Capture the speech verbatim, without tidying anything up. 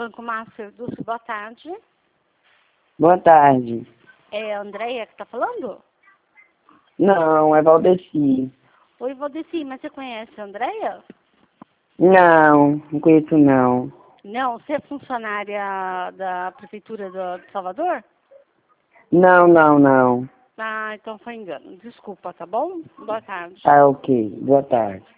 Banco Master Dulce, boa tarde. Boa tarde. É a Andréia que está falando? Não, é Valdeci. Oi, Valdeci, mas você conhece a Andréia? Não, não conheço não. Não, você é funcionária da Prefeitura do- de Salvador? Não, não, não. Ah, então foi engano. Desculpa, tá bom? Boa tarde. Tá ok. Boa tarde.